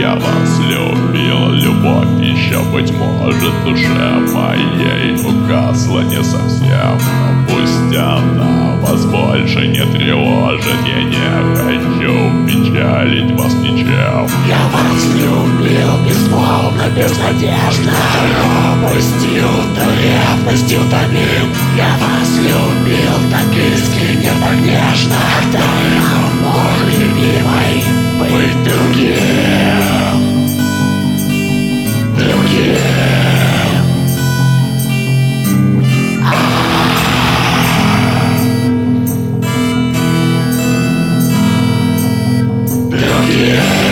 Я вас любил, любовь еще, быть может, в душе моей угасла не совсем. Но пусть она вас больше не тревожит. Я не хочу печалить вас ничем. Я вас любил безмолвно, безнадежно, робостью, ревностью томим. Я вас любил так искренне, так нежно. Только мог любимой быть другим. Другим.